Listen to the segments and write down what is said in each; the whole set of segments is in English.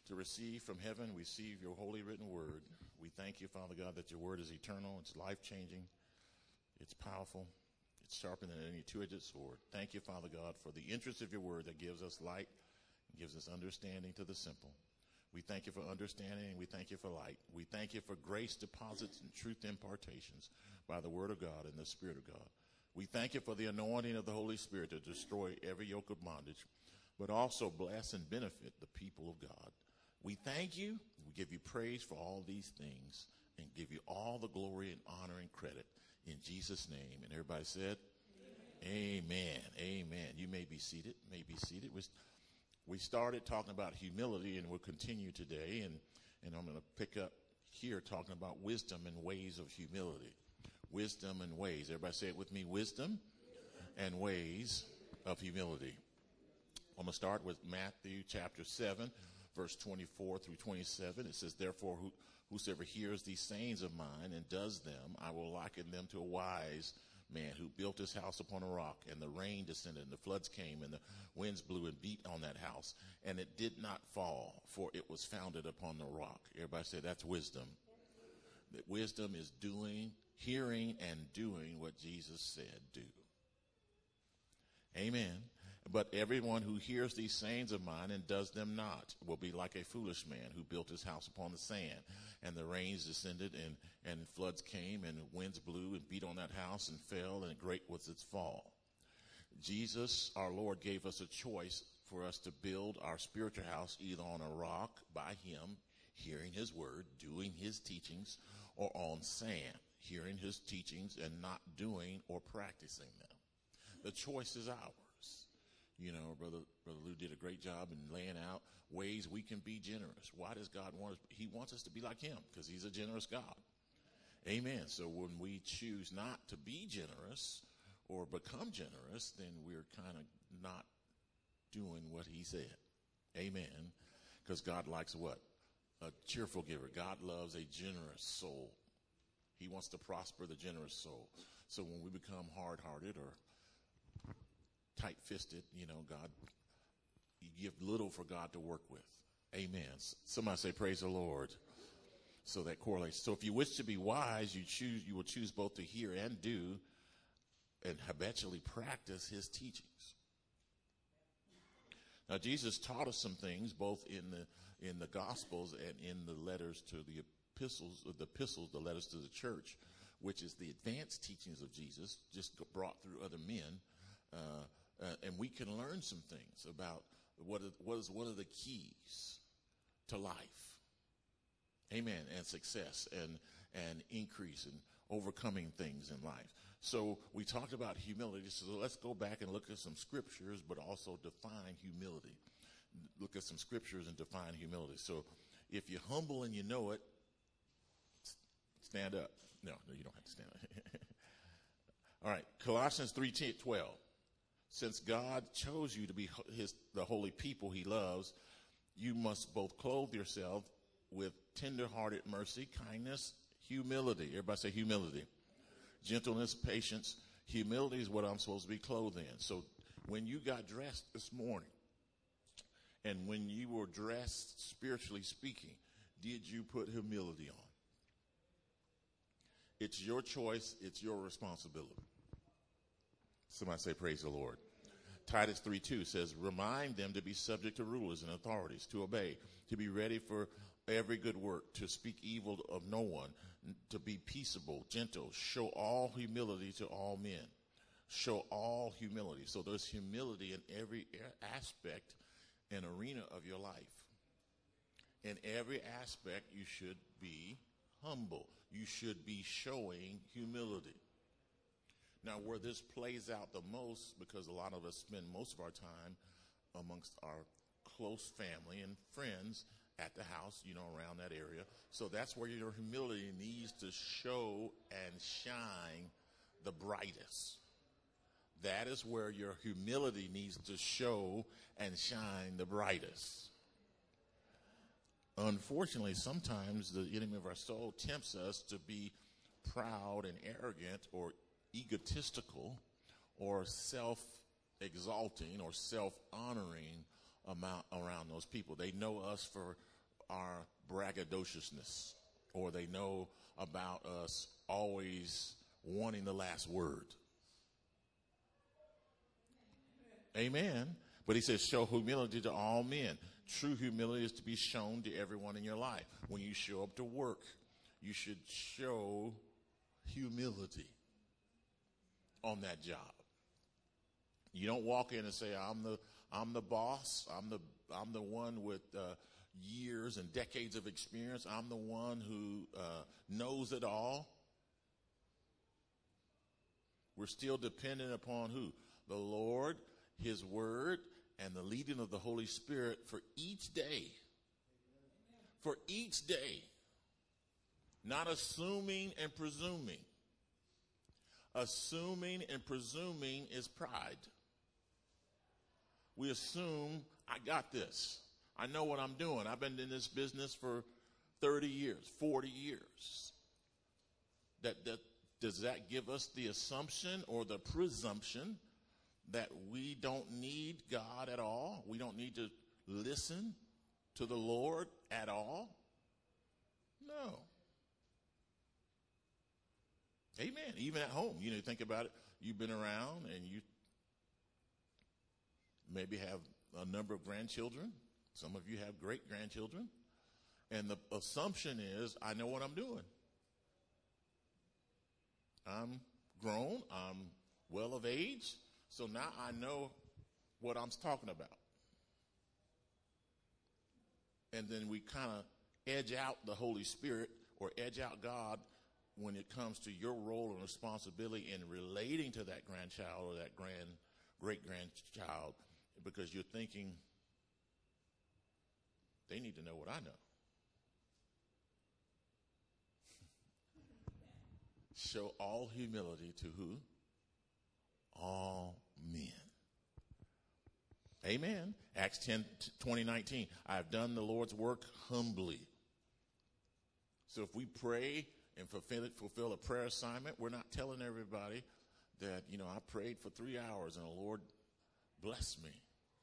to receive from heaven, receive your holy written word. We thank you, Father God, that your word is eternal, it's life-changing, it's powerful, it's sharper than any two-edged sword. Thank you, Father God, for the interest of your word that gives us light and gives us understanding to the simple. We thank you for understanding, and we thank you for light. We thank you for grace deposits and truth impartations by the word of God and the Spirit of God. We thank you for the anointing of the Holy Spirit to destroy every yoke of bondage, but also bless and benefit the people of God. We thank you. We give you praise for all these things and give you all the glory and honor and credit in Jesus' name. And everybody said, amen. Amen. You may be seated. We started talking about humility, and we'll continue today. And I'm going to pick up here talking about wisdom and ways of humility. Wisdom and ways. Everybody say it with me. Wisdom and ways of humility. I'm going to start with Matthew chapter 7, verse 24 through 27. It says, therefore, whosoever hears these sayings of mine and does them, I will liken them to a wise man who built his house upon a rock, and the rain descended, and the floods came, and the winds blew and beat on that house, and it did not fall, for it was founded upon the rock. Everybody say that's wisdom. That wisdom is hearing and doing what Jesus said do. Amen. But everyone who hears these sayings of mine and does them not will be like a foolish man who built his house upon the sand. And the rains descended and floods came and winds blew and beat on that house and fell, and great was its fall. Jesus, our Lord, gave us a choice for us to build our spiritual house either on a rock by him, hearing his word, doing his teachings, or on sand, hearing his teachings and not doing or practicing them. The choice is ours. You know, Brother Lou did a great job in laying out ways we can be generous. Why does God want us? He wants us to be like him because he's a generous God. Amen. So when we choose not to be generous or become generous, then we're kind of not doing what he said. Amen. Because God likes what? A cheerful giver. God loves a generous soul. He wants to prosper the generous soul. So when we become hard-hearted or tight-fisted, you give little for God to work with. Amen. Somebody say, praise the Lord. So that correlates. So if you wish to be wise, you will choose both to hear and do and habitually practice his teachings. Now, Jesus taught us some things both in the Gospels and in the letters to the epistles, the letters to the church, which is the advanced teachings of Jesus, just brought through other men. And we can learn some things about what are the keys to life. Amen. And success and increase and overcoming things in life. So we talked about humility. So let's go back and look at some scriptures, but also define humility. Look at some scriptures and define humility. So if you're humble and you know it, stand up. No, you don't have to stand up. All right. Colossians 3:12. Since God chose you to be the holy people he loves, you must both clothe yourself with tender-hearted mercy, kindness, humility. Everybody say humility. Gentleness, patience. Humility is what I'm supposed to be clothed in. So when you got dressed this morning, and when you were dressed spiritually speaking, did you put humility on? It's your choice. It's your responsibility. Somebody say, praise the Lord. Titus 3:2 says, remind them to be subject to rulers and authorities, to obey, to be ready for every good work, to speak evil of no one, to be peaceable, gentle, show all humility to all men. Show all humility. So there's humility in every aspect and arena of your life. In every aspect, you should be humble. You should be showing humility. Now, where this plays out the most, because a lot of us spend most of our time amongst our close family and friends at the house, around that area. So that's where your humility needs to show and shine the brightest. That is where your humility needs to show and shine the brightest. Unfortunately, sometimes the enemy of our soul tempts us to be proud and arrogant or egotistical or self-exalting or self-honoring around those people. They know us for our braggadociousness, or they know about us always wanting the last word. Amen. But he says, show humility to all men. True humility is to be shown to everyone in your life. When you show up to work, you should show humility on that job. You don't walk in and say, I'm the boss. I'm the one with years and decades of experience. I'm the one who knows it all. We're still dependent upon who? The Lord, His Word, and the leading of the Holy Spirit for each day. For each day. Not assuming and presuming. Assuming and presuming is pride. We assume, I got this. I know what I'm doing. I've been in this business for 30 years, 40 years. Does that give us the assumption or the presumption that we don't need God at all? We don't need to listen to the Lord at all? No. Amen. Even at home, think about it. You've been around and you maybe have a number of grandchildren. Some of you have great grandchildren. And the assumption is, I know what I'm doing. I'm grown. I'm well of age. So now I know what I'm talking about. And then we kind of edge out the Holy Spirit or edge out God when it comes to your role and responsibility in relating to that grandchild or that great-grandchild, because you're thinking, they need to know what I know. Show all humility to who? All men. Amen. Acts 10:20-19. I have done the Lord's work humbly. So if we pray and fulfill a prayer assignment, we're not telling everybody that, I prayed for 3 hours and the Lord blessed me.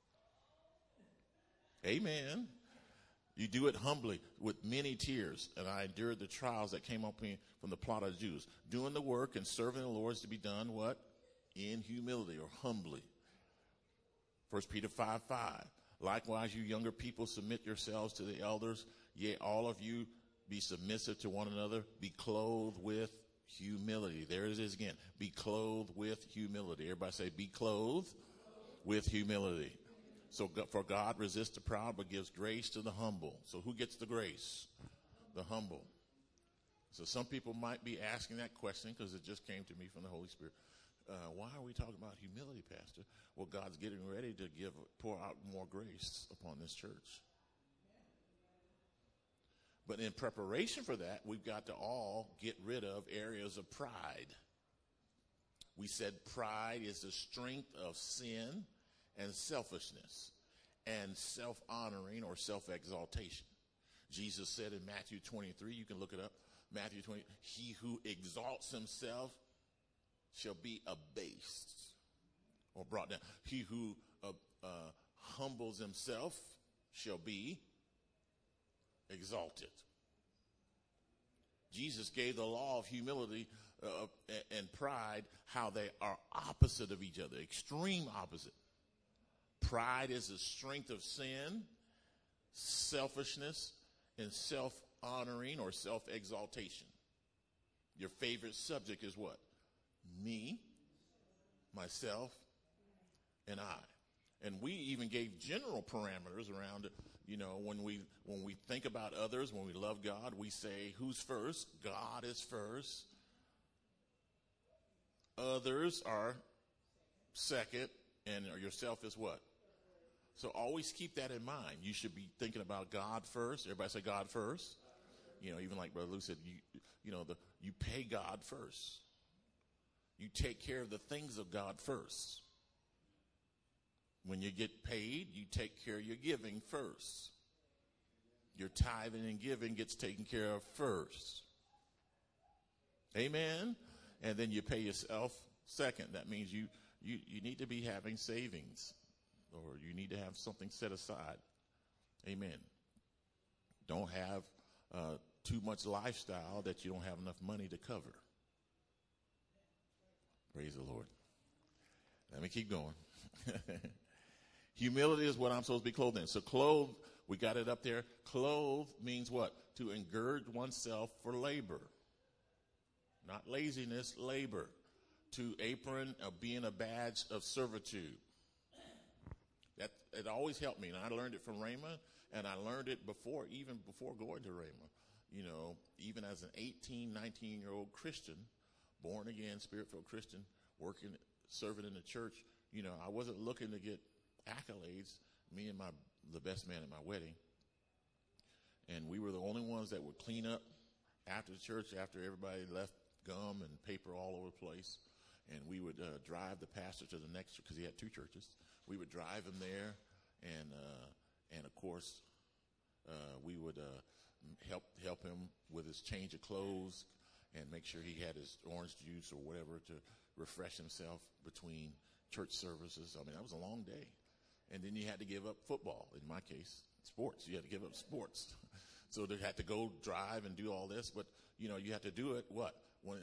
Amen. You do it humbly with many tears, and I endured the trials that came up from the plot of the Jews. Doing the work and serving the Lord is to be done, what? In humility or humbly. 1 Peter 5:5. Likewise, you younger people, submit yourselves to the elders. Yea, all of you be submissive to one another. Be clothed with humility. There it is again. Be clothed with humility. Everybody say, be clothed with humility. So for God resists the proud but gives grace to the humble. So who gets the grace? The humble. So some people might be asking that question because it just came to me from the Holy Spirit. Why are we talking about humility, Pastor? Well, God's getting ready to pour out more grace upon this church. But in preparation for that, we've got to all get rid of areas of pride. We said pride is the strength of sin and selfishness and self-honoring or self-exaltation. Jesus said in Matthew 23, you can look it up, Matthew 20, he who exalts himself shall be abased or brought down. He who humbles himself shall be exalted. Jesus gave the law of humility and pride, how they are opposite of each other, extreme opposite. Pride is the strength of sin, selfishness, and self-honoring or self-exaltation. Your favorite subject is what? Me, myself, and I. And we even gave general parameters around it. When we think about others, when we love God, we say, who's first? God is first. Others are second, and yourself is what? So always keep that in mind. You should be thinking about God first. Everybody say God first. Even like Brother Lou said, you pay God first. You take care of the things of God first. When you get paid, you take care of your giving first. Your tithing and giving gets taken care of first. Amen? And then you pay yourself second. That means you need to be having savings, or you need to have something set aside. Amen. Don't have too much lifestyle that you don't have enough money to cover. Praise the Lord. Let me keep going. Humility is what I'm supposed to be clothed in. So clothe, we got it up there. Clothe means what? To engird oneself for labor. Not laziness, labor. To apron of being a badge of servitude. That it always helped me, and I learned it from Rhema, and I learned it even before going to Rhema. You know, even as an 18, 19-year-old Christian, born again, spirit-filled Christian, working, serving in the church, you know, I wasn't looking to get accolades. Me and the best man at my wedding, and we were the only ones that would clean up after the church, after everybody left gum and paper all over the place. And we would drive the pastor to the next, because he had two churches. We would drive him there, and of course, we would help him with his change of clothes and make sure he had his orange juice or whatever to refresh himself between church services. I mean, that was a long day. And then you had to give up football, in my case, sports. You had to give up sports. So they had to go drive and do all this. But, you know, you have to do it, what? When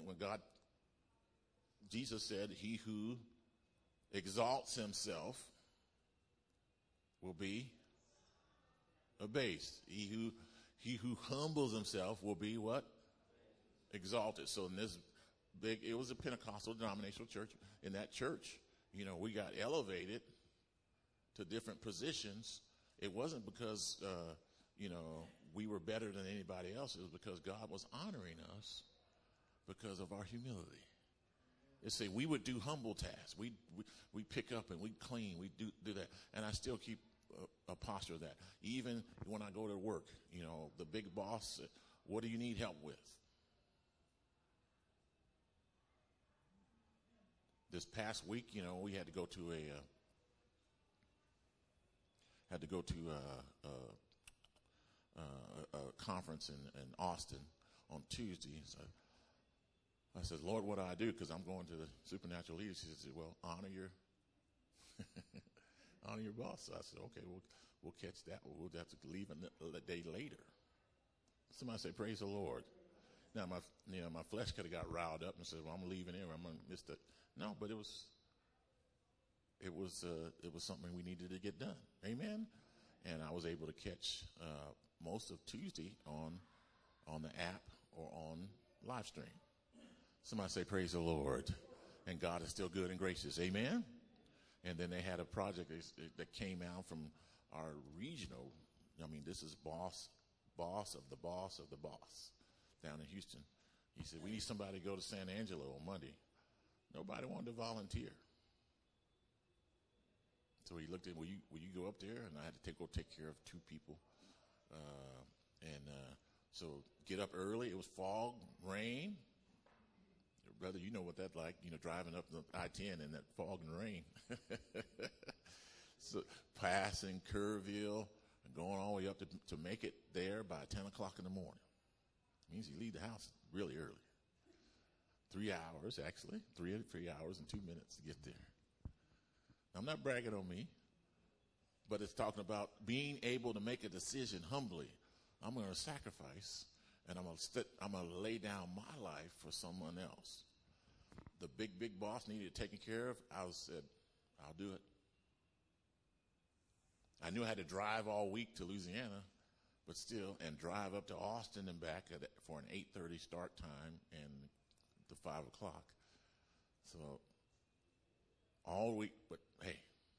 Jesus said, he who exalts himself will be abased. He who humbles himself will be what? Exalted. So in this it was a Pentecostal denominational church. In that church, you know, we got elevated to different positions. It wasn't because, you know, we were better than anybody else. It was because God was honoring us because of our humility. They say we would do humble tasks. We pick up and we clean. We do that. And I still keep a posture of that. Even when I go to work, you know, the big boss said, what do you need help with? This past week, you know, we had to go to a conference in Austin on Tuesday. So I said, Lord, what do I do? Because I'm going to the supernatural leaders. He said, well, honor your boss. So I said, okay, we'll catch that. We'll have to leave a day later. Somebody say, praise the Lord. Now my flesh could have got riled up and said, well, I'm leaving here. I'm going to miss that. No, but it was something we needed to get done. Amen. And I was able to catch most of Tuesday on the app or on live stream. Somebody say, praise the Lord. And God is still good and gracious. Amen. And then they had a project that came out from our regional. I mean, this is boss of the boss of the boss down in Houston. He said, we need somebody to go to San Angelo on Monday. Nobody wanted to volunteer. So he looked at, will you go up there? And I had to go take care of two people. So get up early. It was fog, rain. Brother, you know what that's like, you know, driving up the I-10 in that fog and rain. So passing Kerrville and going all the way up to make it there by 10 o'clock in the morning. It means you leave the house really early. 3 hours, actually. 3 hours and 2 minutes to get there. I'm not bragging on me, but it's talking about being able to make a decision humbly. I'm going to sacrifice, and I'm going to lay down my life for someone else. The big boss needed it taken care of. I said, I'll do it. I knew I had to drive all week to Louisiana, but still, and drive up to Austin and back for an 8:30 start time and the 5 o'clock. So all week, but hey,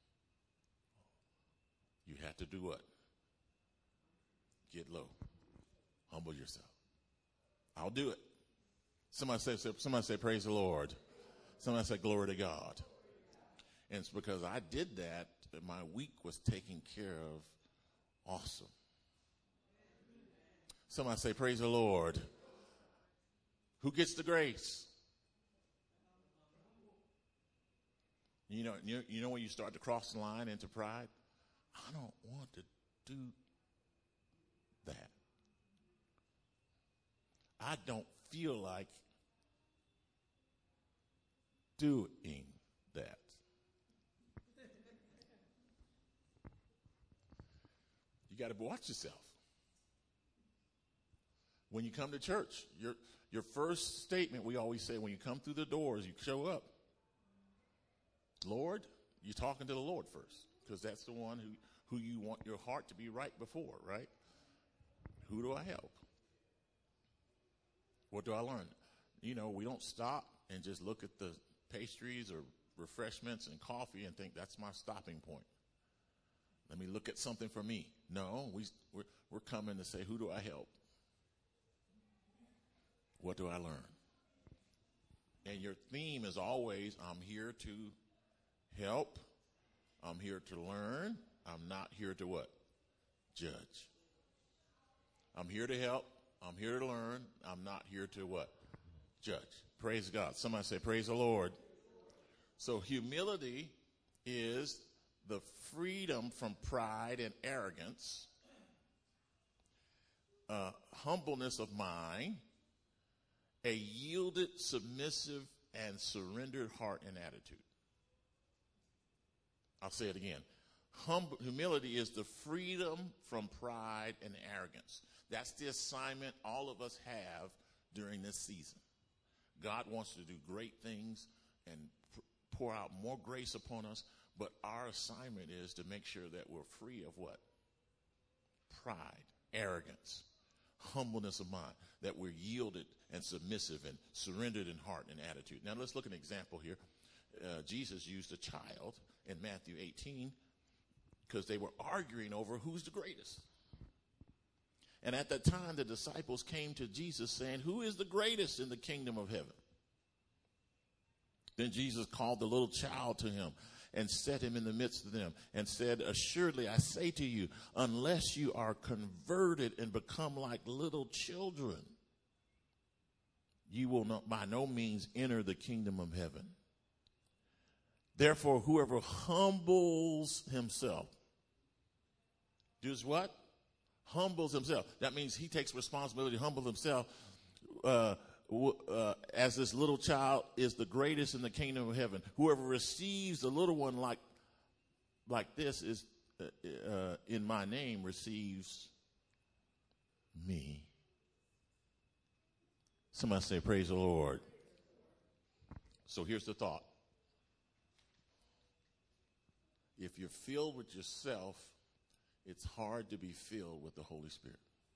you have to do what? Get low. Humble yourself. I'll do it. Somebody say, praise the Lord. Somebody say, glory to God. And it's because I did that my week was taken care of awesome. Somebody say, praise the Lord. Who gets the grace? You know when you start to cross the line into pride? I don't want to do that. I don't feel like doing that. You got to watch yourself. When you come to church, your first statement, we always say, when you come through the doors, you show up. Lord, you're talking to the Lord first, because that's the one who you want your heart to be right before, right? Who do I help? What do I learn? You know, we don't stop and just look at the pastries or refreshments and coffee and think that's my stopping point. Let me look at something for me. No, we're coming to say, who do I help? What do I learn? And your theme is always, I'm here to help. I'm here to learn. I'm not here to what? Judge. I'm here to help. I'm here to learn. I'm not here to what? Judge. Praise God. Somebody say, praise the Lord. So humility is the freedom from pride and arrogance, humbleness of mind, a yielded, submissive, and surrendered heart and attitude. I'll say it again. Humility is the freedom from pride and arrogance. That's the assignment all of us have during this season. God wants to do great things and pour out more grace upon us, but our assignment is to make sure that we're free of what? Pride, arrogance, humbleness of mind, that we're yielded and submissive and surrendered in heart and attitude. Now let's look at an example here. Jesus used a child in Matthew 18 because they were arguing over who's the greatest. And at that time, the disciples came to Jesus saying, who is the greatest in the kingdom of heaven? Then Jesus called the little child to him and set him in the midst of them and said, assuredly, I say to you, unless you are converted and become like little children, you will not by no means enter the kingdom of heaven. Therefore, whoever humbles himself, does what? Humbles himself. That means he takes responsibility to humble himself. As this little child is the greatest in the kingdom of heaven. Whoever receives the little one like this is in my name receives me. Somebody say, praise the Lord. So here's the thought. If you're filled with yourself, it's hard to be filled with the Holy Spirit.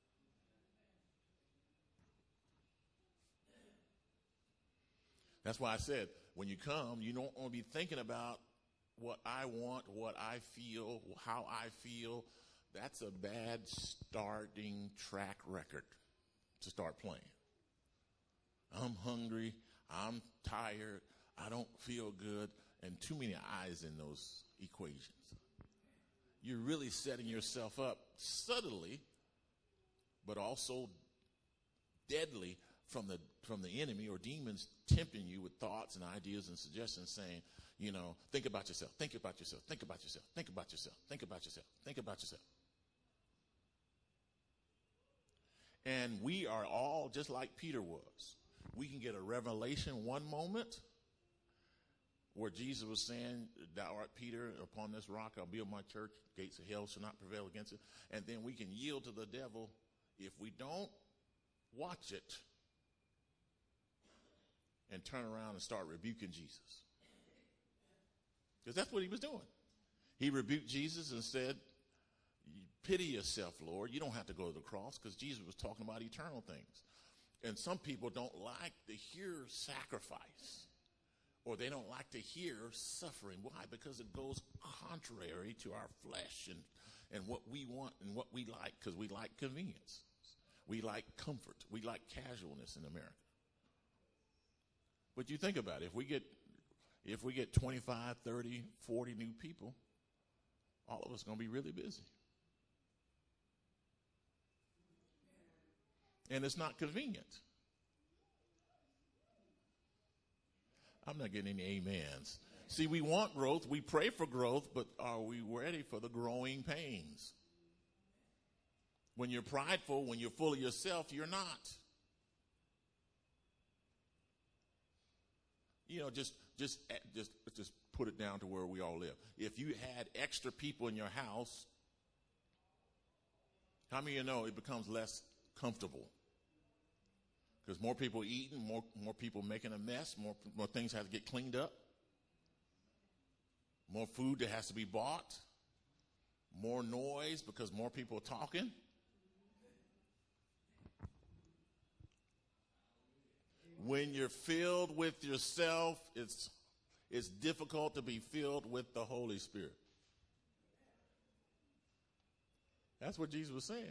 That's why I said, when you come, you don't want to be thinking about what I want, what I feel, how I feel. That's a bad starting track record to start playing. I'm hungry. I'm tired. I don't feel good. And too many I's in those equations. You're really setting yourself up subtly, but also deadly from the enemy or demons tempting you with thoughts and ideas and suggestions saying, you know, think about yourself, think about yourself, think about yourself, think about yourself, think about yourself, think about yourself. And we are all just like Peter was. We can get a revelation one moment where Jesus was saying, thou art Peter, upon this rock I'll build my church, gates of hell shall not prevail against it. And then we can yield to the devil if we don't watch it and turn around and start rebuking Jesus. Because that's what he was doing. He rebuked Jesus and said, pity yourself, Lord. You don't have to go to the cross, because Jesus was talking about eternal things. And some people don't like to hear sacrifice, or they don't like to hear suffering. Why? Because it goes contrary to our flesh and what we want and what we like, because we like convenience. We like comfort. We like casualness in America. But you think about it. If we get 25, 30, 40 new people, all of us are going to be really busy. And it's not convenient. I'm not getting any amens. See, we want growth. We pray for growth, but are we ready for the growing pains? When you're prideful, when you're full of yourself, you're not. You know, just put it down to where we all live. If you had extra people in your house, how many of you know it becomes less comfortable? Because more people eating, more people making a mess, more things have to get cleaned up, more food that has to be bought, more noise because more people are talking. When you're filled with yourself, it's difficult to be filled with the Holy Spirit. That's what Jesus was saying.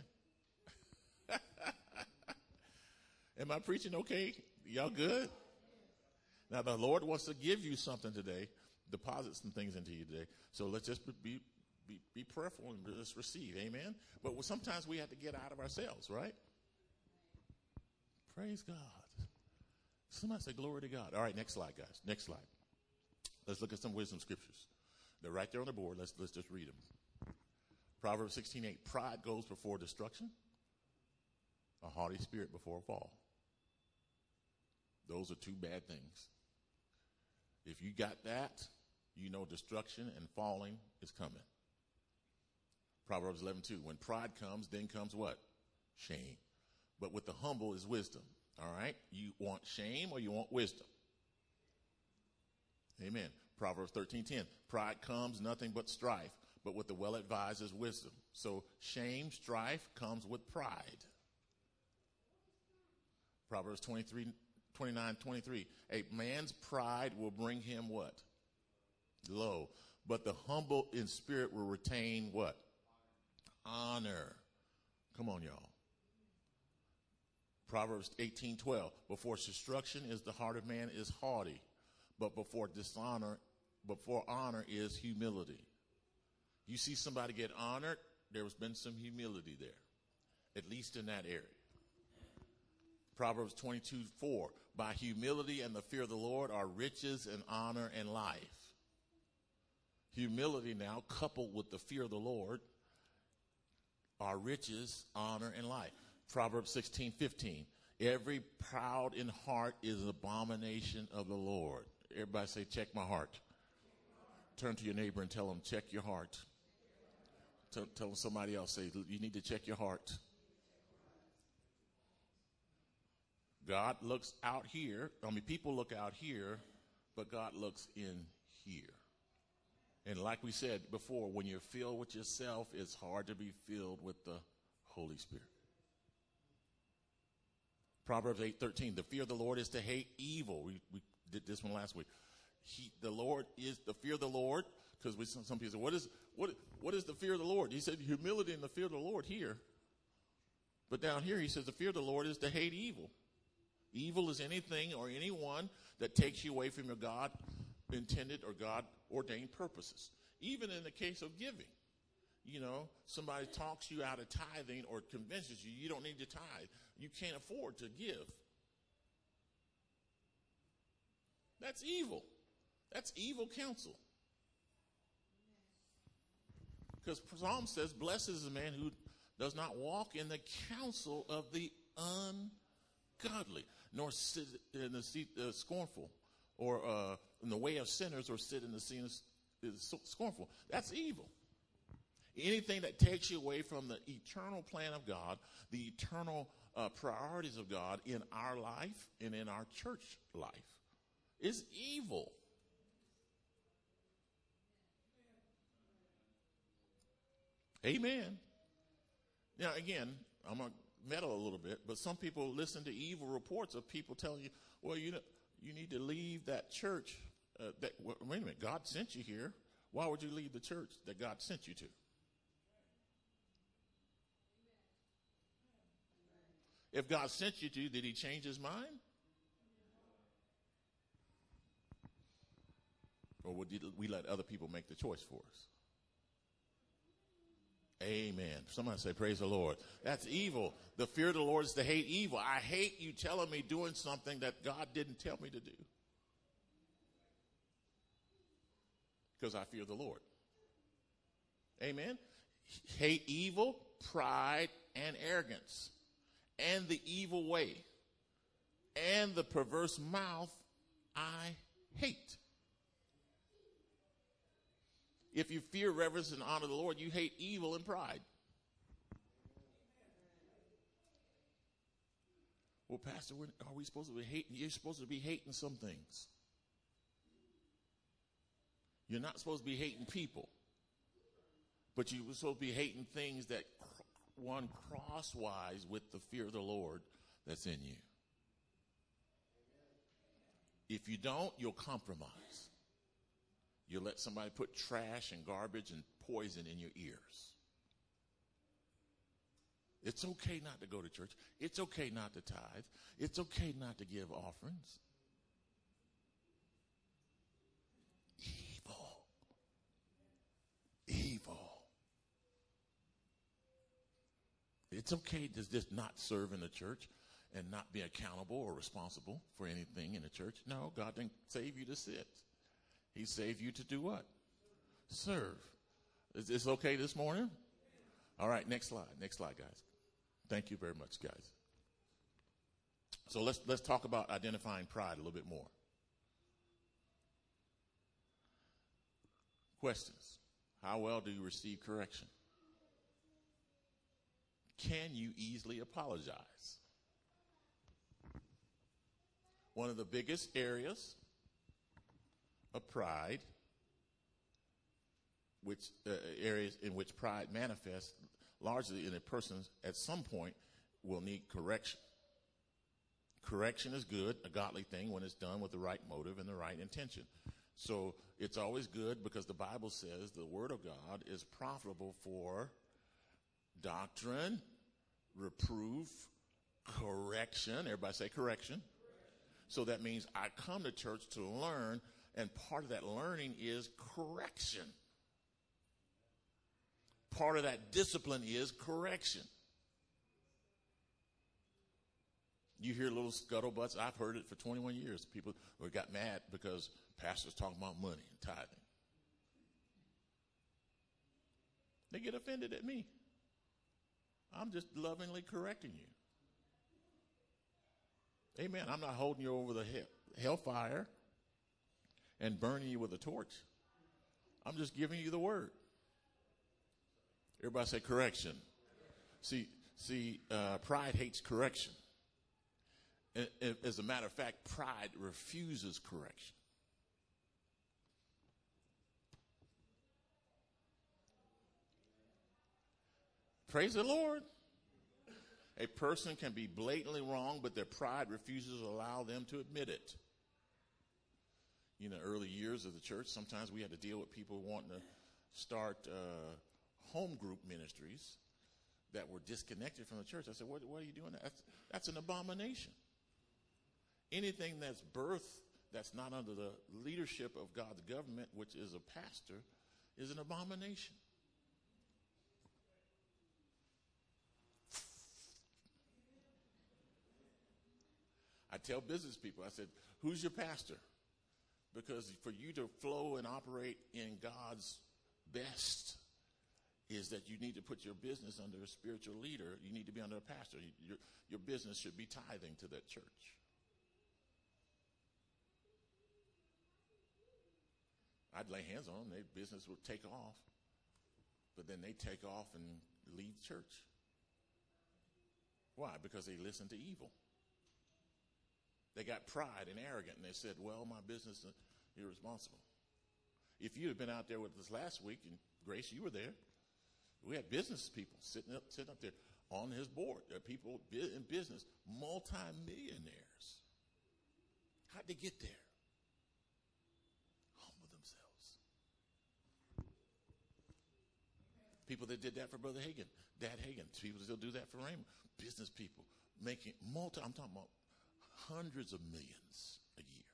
Am I preaching okay? Y'all good? Now, the Lord wants to give you something today, deposit some things into you today. So let's just be prayerful and just receive. Amen? But sometimes we have to get out of ourselves, right? Praise God. Somebody say glory to God. All right, next slide, guys. Next slide. Let's look at some wisdom scriptures. They're right there on the board. Let's just read them. Proverbs 16:8. Pride goes before destruction, a haughty spirit before a fall. Those are two bad things. If you got that, you know destruction and falling is coming. Proverbs 11:2. When pride comes, then comes what? Shame. But with the humble is wisdom. All right? You want shame or you want wisdom? Amen. Proverbs 13:10. Pride comes nothing but strife, but with the well-advised is wisdom. So shame, strife comes with pride. Proverbs 29:23. A man's pride will bring him what? Low. But the humble in spirit will retain what? Honor. Come on, y'all. Proverbs 18:12. Before destruction is the heart of man is haughty, but before honor is humility. You see somebody get honored, there's been some humility there, at least in that area. Proverbs 22:4. By humility and the fear of the Lord are riches and honor and life. Humility now, coupled with the fear of the Lord, are riches, honor, and life. Proverbs 16:15. Every proud in heart is an abomination of the Lord. Everybody say, check my heart. Turn to your neighbor and tell them, check your heart. Tell somebody else, say, you need to check your heart. God looks out here. People look out here, but God looks in here. And like we said before, when you're filled with yourself, it's hard to be filled with the Holy Spirit. Proverbs 8:13. The fear of the Lord is to hate evil. We did this one last week. The fear of the Lord, because some people say, what is the fear of the Lord? He said humility and the fear of the Lord here. But down here he says the fear of the Lord is to hate evil. Evil is anything or anyone that takes you away from your God intended or God ordained purposes. Even in the case of giving. Somebody talks you out of tithing or convinces you don't need to tithe. You can't afford to give. That's evil. That's evil counsel. Because Psalm says, blessed is the man who does not walk in the counsel of the ungodly, nor sit in the seat of scornful, or in the way of sinners, or sit in the seat of scornful. That's evil. Anything that takes you away from the eternal plan of God, the eternal priorities of God in our life and in our church life is evil. Amen. Now, again, I'm going to meddle a little bit, but some people listen to evil reports of people telling you, well, you need to leave that church. Wait a minute, God sent you here. Why would you leave the church that God sent you to? If God sent you to, did he change his mind? Or would we let other people make the choice for us? Amen. Somebody say, praise the Lord. That's evil. The fear of the Lord is to hate evil. I hate you telling me doing something that God didn't tell me to do. Because I fear the Lord. Amen. Hate evil, pride, and arrogance, and the evil way, and the perverse mouth I hate. If you fear, reverence, and honor the Lord, you hate evil and pride. Well, Pastor, are we supposed to be hating? You're supposed to be hating some things. You're not supposed to be hating people. But you're supposed to be hating things that run crosswise with the fear of the Lord that's in you. If you don't, you'll compromise. You'll let somebody put trash and garbage and poison in your ears. It's okay not to go to church. It's okay not to tithe. It's okay not to give offerings. Evil. It's okay to just not serve in the church and not be accountable or responsible for anything in the church. No, God didn't save you to sit. He saved you to do what? Serve. Is this okay this morning? All right, next slide. Next slide, guys. Thank you very much, guys. So let's talk about identifying pride a little bit more. Questions. How well do you receive correction? Can you easily apologize? One of the biggest areas of pride, areas in which pride manifests largely in a person at some point will need correction. Correction is good, a godly thing, when it's done with the right motive and the right intention. So it's always good because the Bible says the Word of God is profitable for doctrine, reproof, correction. Everybody say correction. So that means I come to church to learn, and part of that learning is correction. Part of that discipline is correction. You hear little scuttlebutts. I've heard it for 21 years. People who got mad because pastors talking about money and tithing. They get offended at me. I'm just lovingly correcting you. Amen. I'm not holding you over the hellfire and burning you with a torch. I'm just giving you the word. Everybody say correction. See, pride hates correction. As a matter of fact, pride refuses correction. Praise the Lord. A person can be blatantly wrong, but their pride refuses to allow them to admit it. You know, early years of the church, sometimes we had to deal with people wanting to start home group ministries that were disconnected from the church. I said, what are you doing? That's an abomination. Anything that's birthed that's not under the leadership of God's government, which is a pastor, is an abomination. I tell business people, I said, who's your pastor? Because for you to flow and operate in God's best is that you need to put your business under a spiritual leader. You need to be under a pastor. Your business should be tithing to that church. I'd lay hands on them. Their business would take off. But then they take off and leave church. Why? Because they listened to evil. They got pride and arrogant, and they said, well, my business is irresponsible. If you had been out there with us last week, and Grace, you were there, we had business people sitting up there on his board. There are people in business, multi-millionaires. How'd they get there? Humble themselves. People that did that for Brother Hagin, Dad Hagin. People still do that for Raymond. Business people making I'm talking about hundreds of millions a year.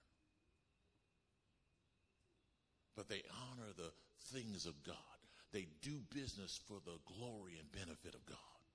But they honor the things of God. They do business for the glory and benefit of God.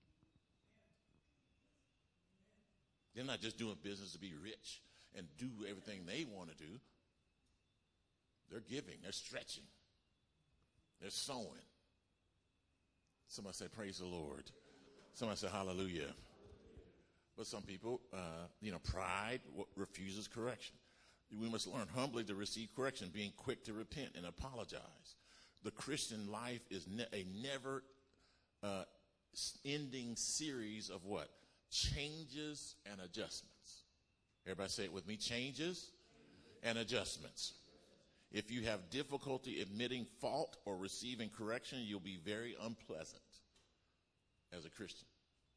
They're not just doing business to be rich and do everything they want to do. They're giving. They're stretching. They're sowing. Somebody say, praise the Lord. Somebody say, hallelujah. But some people, pride refuses correction. We must learn humbly to receive correction, being quick to repent and apologize. The Christian life is a never ending series of what? changes and adjustments. Everybody say it with me, changes and adjustments. If you have difficulty admitting fault or receiving correction, you'll be very unpleasant as a Christian.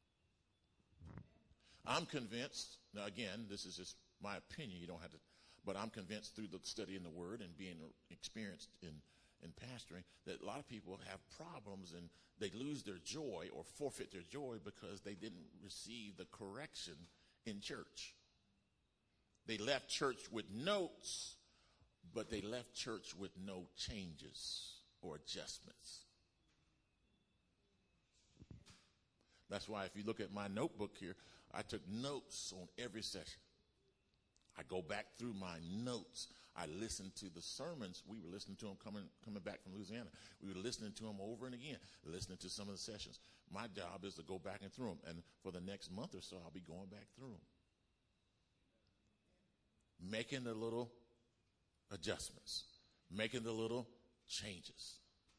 I'm convinced, now again, this is just my opinion, you don't have to, but I'm convinced through the study in the Word and being experienced in pastoring that a lot of people have problems and they lose their joy or forfeit their joy because they didn't receive the correction in church. They left church with notes, but they left church with no changes or adjustments. That's why if you look at my notebook here, I took notes on every session. I go back through my notes. I listened to the sermons. We were listening to them coming back from Louisiana. We were listening to them over and again, listening to some of the sessions. My job is to go back and through them. And for the next month or so, I'll be going back through them, making the little adjustments, making the little changes.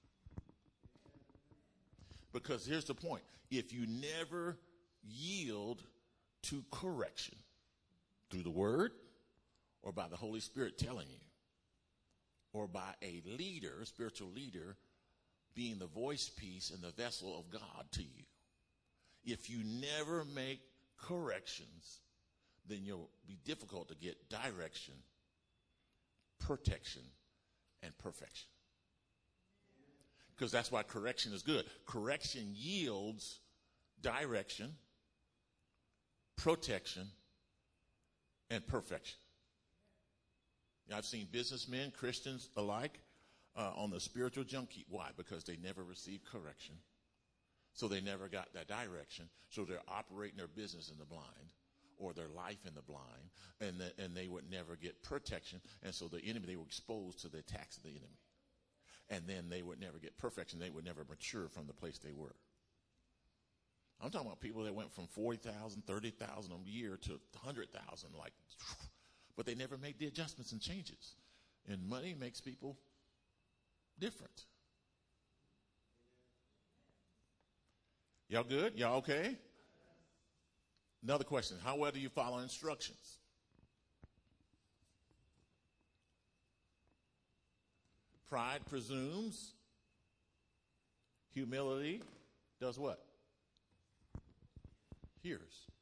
Because here's the point. If you never yield to correction through the Word or by the Holy Spirit telling you, or by a leader, a spiritual leader, being the voice piece and the vessel of God to you, if you never make corrections, then you'll be difficult to get direction, protection, and perfection. Because that's why correction is good. Correction yields direction, protection, and perfection. I've seen businessmen, Christians alike, on the spiritual junkie. Why? Because they never received correction. So they never got that direction. So they're operating their business in the blind or their life in the blind, and they would never get protection. And so the enemy, they were exposed to the attacks of the enemy. And then they would never get perfection. They would never mature from the place they were. I'm talking about people that went from 40,000, 30,000 a year to 100,000, like, but they never made the adjustments and changes. And money makes people different. Y'all good? Y'all okay? Another question. How well do you follow instructions? Pride presumes. Humility does what? Hears.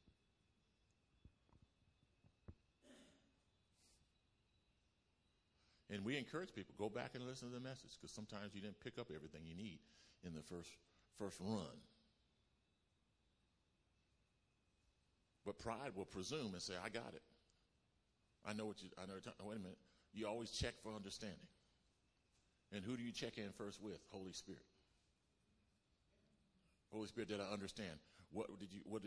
And we encourage people, go back and listen to the message, because sometimes you didn't pick up everything you need in the first run. But pride will presume and say, I got it. I know what you, I know. Wait a minute. You always check for understanding. And who do you check in first with? Holy Spirit. Holy Spirit, did I understand? What would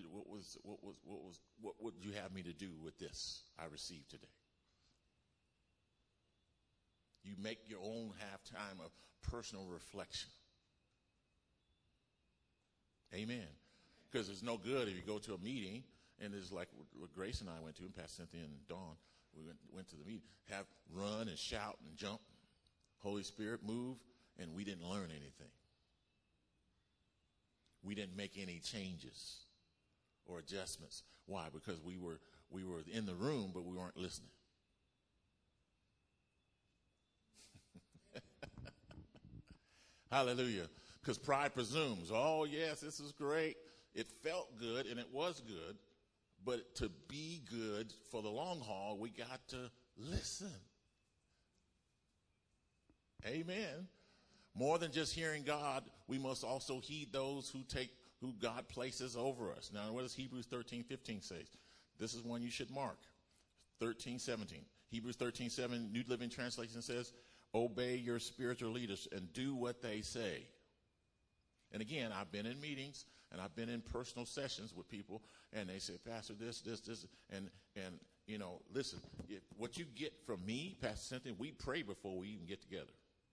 you have me to do with this I received today? You make your own halftime of personal reflection. Amen. Because it's no good if you go to a meeting, and it's like what Grace and I went to, and Pastor Cynthia and Dawn, we went to the meeting, have run and shout and jump, Holy Spirit move, and we didn't learn anything. We didn't make any changes or adjustments. Why? Because we were in the room, but we weren't listening. Hallelujah. Because pride presumes, oh, yes, this is great. It felt good, and it was good. But to be good for the long haul, we got to listen. Amen. More than just hearing God, we must also heed those who God places over us. Now, what does Hebrews 13:15 say? This is one you should mark. 13:17. Hebrews 13:7, New Living Translation says, obey your spiritual leaders and do what they say. And again, I've been in meetings and I've been in personal sessions with people, and they say, Pastor, this, and you know, listen, what you get from me, Pastor Cynthia, we pray before we even get together.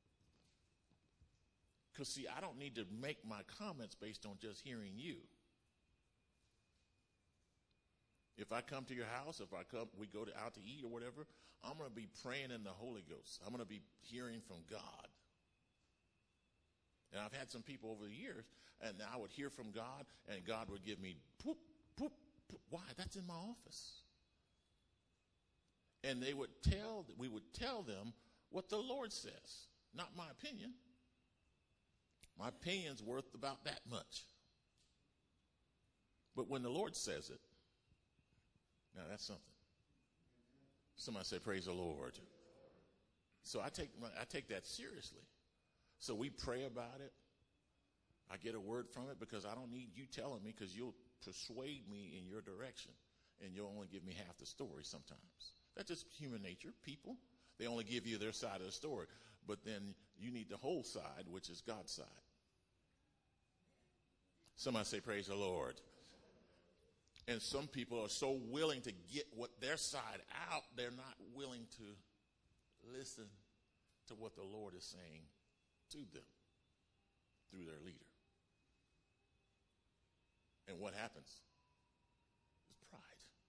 Because, see, I don't need to make my comments based on just hearing you. If I come to your house, we go out to eat or whatever, I'm going to be praying in the Holy Ghost. I'm going to be hearing from God. And I've had some people over the years, and I would hear from God, and God would give me poop, poop, That's in my office. And we would tell them what the Lord says, not my opinion. My opinion's worth about that much. But when the Lord says it, now that's something. Somebody say, praise the Lord. So I take that seriously. So we pray about it. I get a word from it because I don't need you telling me, because you'll persuade me in your direction, and you'll only give me half the story sometimes. That's just human nature. People, they only give you their side of the story. But then you need the whole side, which is God's side. Somebody say, praise the Lord. And some people are so willing to get what their side out, they're not willing to listen to what the Lord is saying to them through their leader. And what happens? It's pride.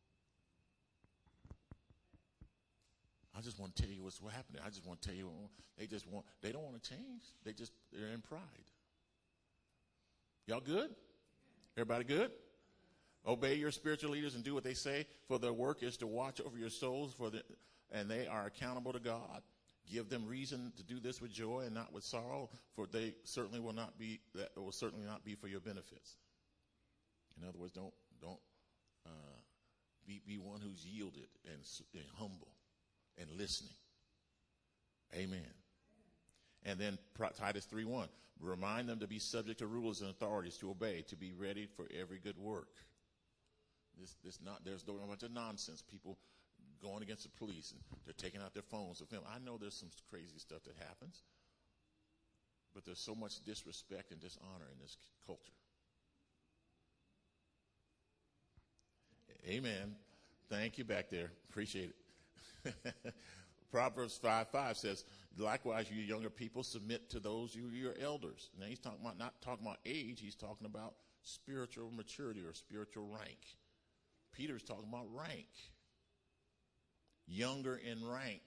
I just want to tell you what's happening. I just want to tell you, they don't want to change. They're in pride. Y'all good? Everybody good? Obey your spiritual leaders and do what they say, for their work is to watch over your souls, and they are accountable to God. Give them reason to do this with joy and not with sorrow, for that will certainly not be for your benefits. In other words, don't be one who's yielded and humble and listening. Amen. And then Titus 3:1, remind them to be subject to rulers and authorities, to obey, to be ready for every good work. There's a bunch of nonsense. People going against the police, and they're taking out their phones to film. I know there's some crazy stuff that happens, but there's so much disrespect and dishonor in this culture. Amen. Thank you back there. Appreciate it. Proverbs 5:5 says, likewise, you younger people, submit to those your elders. Now he's not talking about age. He's talking about spiritual maturity or spiritual rank. Peter's talking about rank. Younger in rank.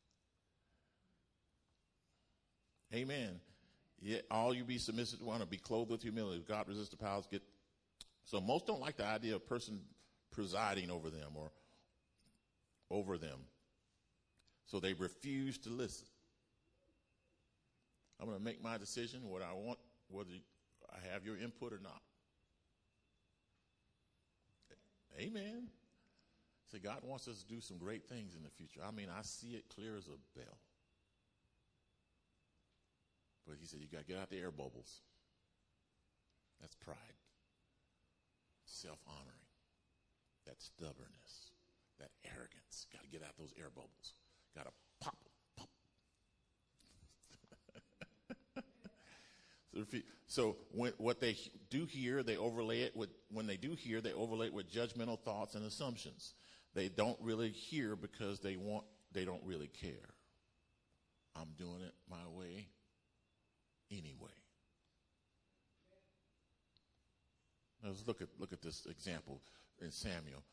Amen. Yet all you be submissive to one, or be clothed with humility. If God resists the powers, so most don't like the idea of a person presiding over them or over them. So they refuse to listen. I'm going to make my decision what I want, whether I have your input or not. Amen. See, God wants us to do some great things in the future. I mean, I see it clear as a bell. But he said, you got to get out the air bubbles. That's pride. Self-honoring. That stubbornness. That arrogance. Got to get out those air bubbles. Got to pop them. Pop. So what they do hear, they overlay it with, when they do hear, they overlay it with judgmental thoughts and assumptions. They don't really hear because they don't really care. I'm doing it my way anyway. Let's look at this example in Samuel.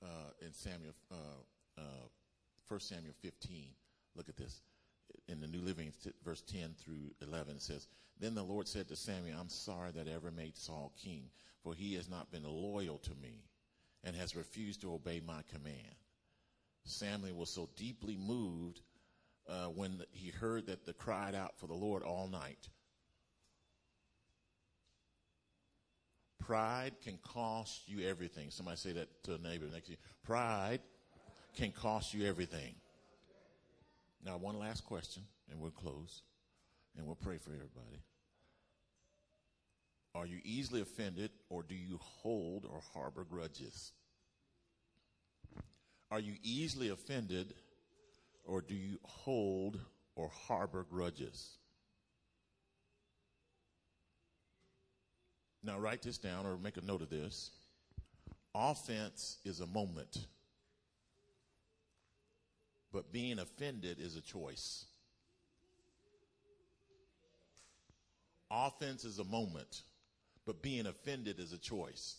1 Samuel 15. Look at this. In the New Living, verse 10 through 11, it says, then the Lord said to Samuel, I'm sorry that I ever made Saul king, for he has not been loyal to me and has refused to obey my command. Samuel was so deeply moved when he heard that they cried out for the Lord all night. Pride can cost you everything. Somebody say that to a neighbor next to you. Pride can cost you everything. Now, one last question, and we'll close, and we'll pray for everybody. Are you easily offended, or do you hold or harbor grudges? Are you easily offended, or do you hold or harbor grudges? Now, write this down or make a note of this. Offense is a moment, but being offended is a choice. Offense is a moment, but being offended is a choice.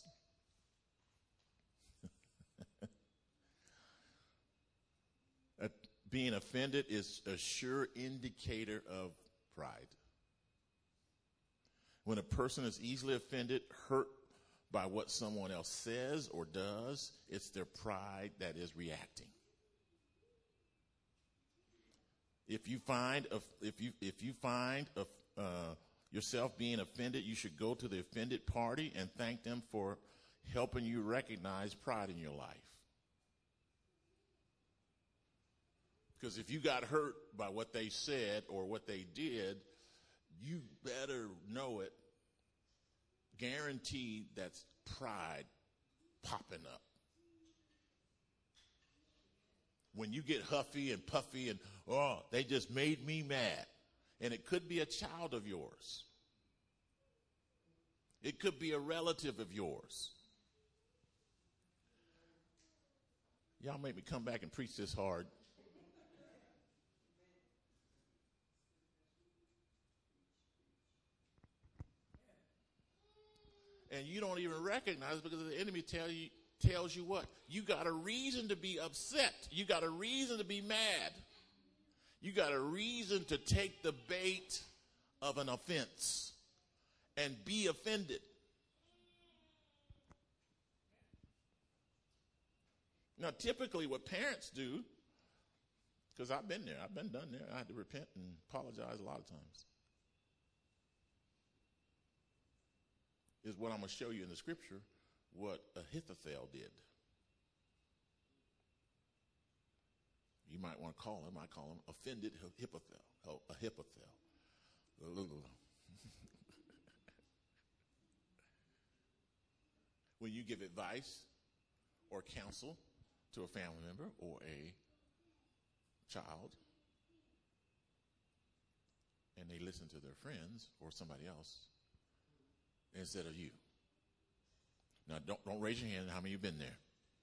Being offended is a sure indicator of pride. When a person is easily offended, hurt by what someone else says or does. It's their pride that is reacting. If you find yourself being offended, you should go to the offended party and thank them for helping you recognize pride in your life. Because if you got hurt by what they said or what they did, you better know it. Guaranteed that's pride popping up. When you get huffy and puffy and, oh, they just made me mad. And it could be a child of yours. It could be a relative of yours. Y'all make me come back and preach this hard. And you don't even recognize it because the enemy tells you what? You got a reason to be upset. You got a reason to be mad. You got a reason to take the bait of an offense and be offended. Now, typically what parents do, because I've been there, I've been done there. I had to repent and apologize a lot of times. Is what I'm going to show you in the scripture, what Ahithophel did. You might want to call him, I call him offended Ahithophel. When you give advice or counsel to a family member or a child, and they listen to their friends or somebody else instead of you. Now, don't raise your hand. How many of you been there?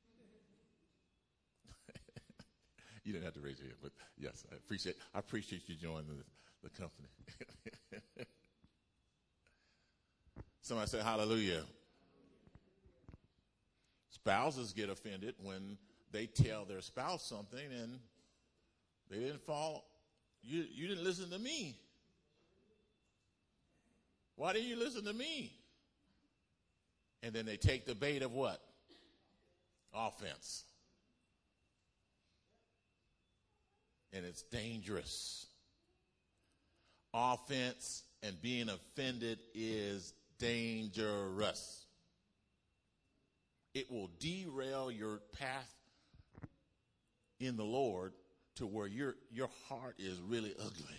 You didn't have to raise your hand, but yes, I appreciate you joining the company. Somebody say hallelujah. Spouses get offended when they tell their spouse something and they didn't follow. You didn't listen to me. Why didn't you listen to me? And then they take the bait of what? Offense. And it's dangerous. Offense and being offended is dangerous. It will derail your path in the Lord to where your heart is really ugly.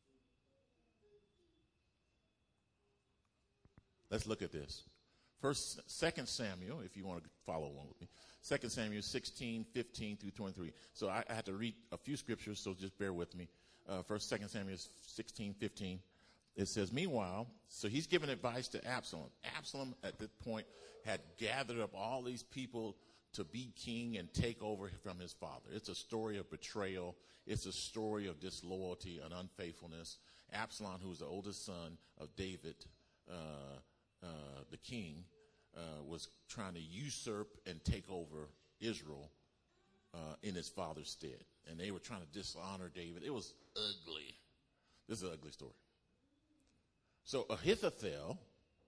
Let's look at this. Second Samuel, if you want to follow along with me. 2 Samuel 16, 15 through 23. So I had to read a few scriptures, so just bear with me. 2 Samuel 16, 15. It says, meanwhile, so he's giving advice to Absalom. Absalom at this point had gathered up all these people to be king and take over from his father. It's a story of betrayal. It's a story of disloyalty and unfaithfulness. Absalom, who was the oldest son of David, the king, was trying to usurp and take over Israel in his father's stead. And they were trying to dishonor David. It was ugly. This is an ugly story. So Ahithophel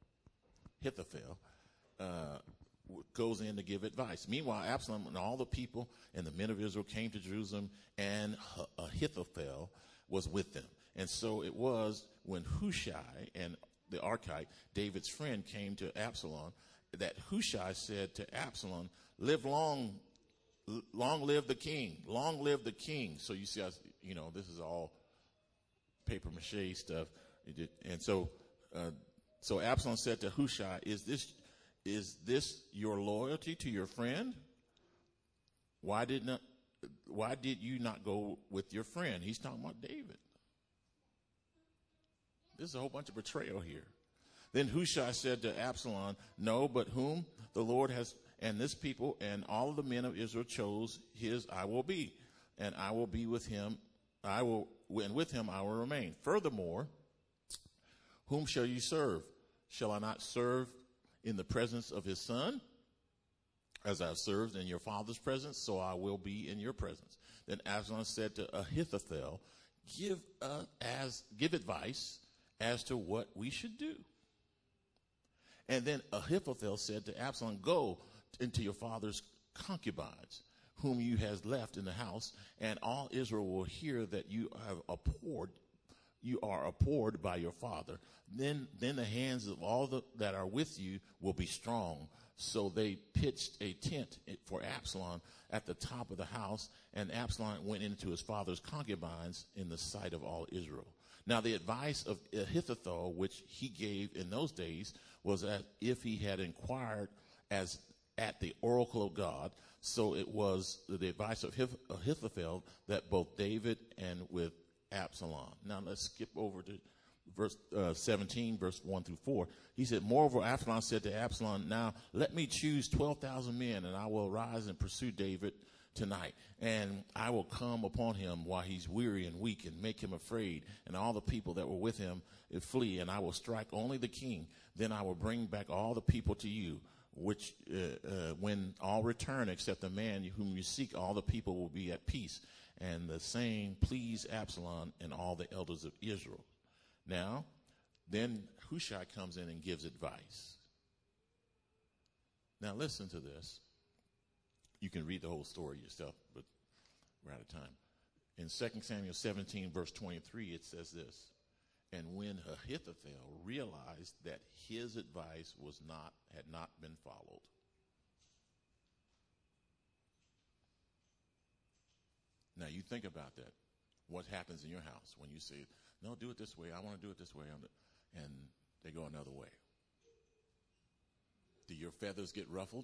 goes in to give advice. Meanwhile, Absalom and all the people and the men of Israel came to Jerusalem, and Ahithophel was with them. And so it was when Hushai and the Archite, David's friend, came to Absalom, that Hushai said to Absalom, live long live the king, long live the king. So you see, this is all paper mache stuff. And so Absalom said to Hushai, is this your loyalty to your friend? Why did you not go with your friend? He's talking about David. There's a whole bunch of betrayal here. Then Hushai said to Absalom, no, but whom the Lord has, and this people and all of the men of Israel chose, his I will be, and I will be with him. And with him I will remain. Furthermore, whom shall you serve? Shall I not serve in the presence of his son? As I have served in your father's presence, so I will be in your presence. Then Absalom said to Ahithophel, give advice as to what we should do. And then Ahithophel said to Absalom, go into your father's concubines, whom you has left in the house, and all Israel will hear that you are abhorred by your father. Then the hands of all that are with you will be strong. So they pitched a tent for Absalom at the top of the house, and Absalom went into his father's concubines in the sight of all Israel. Now the advice of Ahithophel, which he gave in those days, was as if he had inquired as at the oracle of God. So it was the advice of Ahithophel that both David and with Absalom. Now let's skip over to verse 17, verse 1 through 4. He said, moreover, Absalom said to Absalom, now let me choose 12,000 men, and I will arise and pursue David tonight. And I will come upon him while he's weary and weak, and make him afraid, and all the people that were with him flee, and I will strike only the king. Then I will bring back all the people to you, which when all return except the man whom you seek, all the people will be at peace. And the saying pleased Absalom and all the elders of Israel. Now, then Hushai comes in and gives advice. Now listen to this. You can read the whole story yourself, but we're out of time. In 2 Samuel 17, verse 23, it says this. And when Ahithophel realized that his advice had not been followed. Now you think about that. What happens in your house when you say, no, do it this way. I want to do it this way. And they go another way. Do your feathers get ruffled?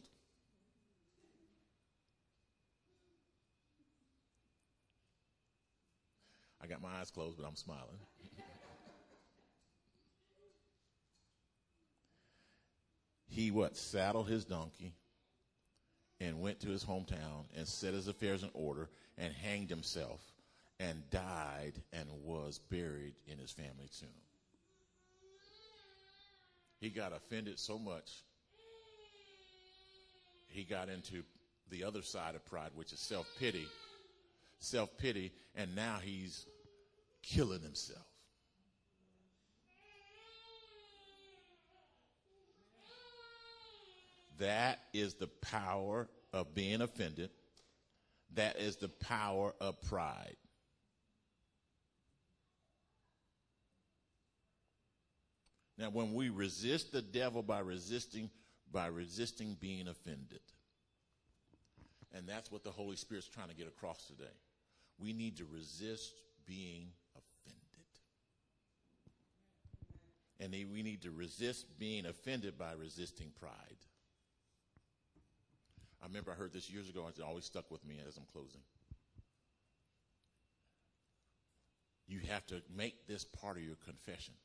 I got my eyes closed, but I'm smiling. He saddled his donkey and went to his hometown and set his affairs in order and hanged himself and died and was buried in his family tomb. He got offended so much, he got into the other side of pride, which is self-pity, and now he's killing himself. That is the power of being offended. That is the power of pride. Now, when we resist the devil by resisting being offended. And that's what the Holy Spirit's trying to get across today. We need to resist being offended. And we need to resist being offended by resisting pride. I remember I heard this years ago, and it always stuck with me as I'm closing. You have to make this part of your confession.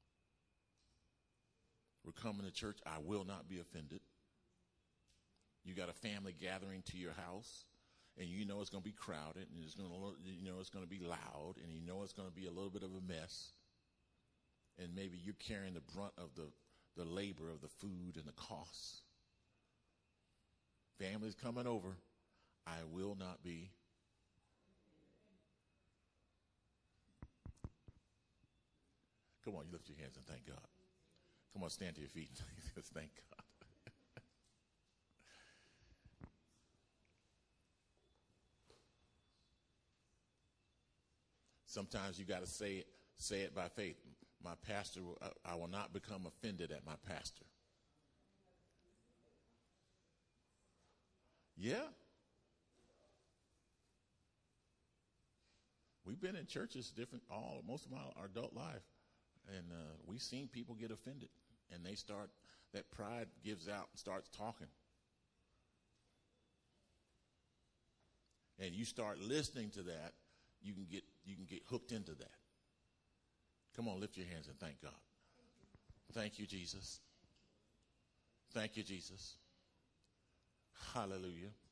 We're coming to church. I will not be offended. You got a family gathering to your house, and you know it's going to be crowded, and it's going to be loud, and you know it's going to be a little bit of a mess. And maybe you're carrying the brunt of the labor of the food and the costs. Family's coming over. I will not be. Come on, you lift your hands and thank God. Come on, stand to your feet. Thank God. Sometimes you got to say it by faith. My pastor, I will not become offended at my pastor. Yeah. We've been in churches most of our adult life, and we've seen people get offended, and that pride gives out and starts talking. And you start listening to that, you can get hooked into that. Come on, lift your hands and thank God. Thank you, Jesus. Thank you, Jesus. Hallelujah.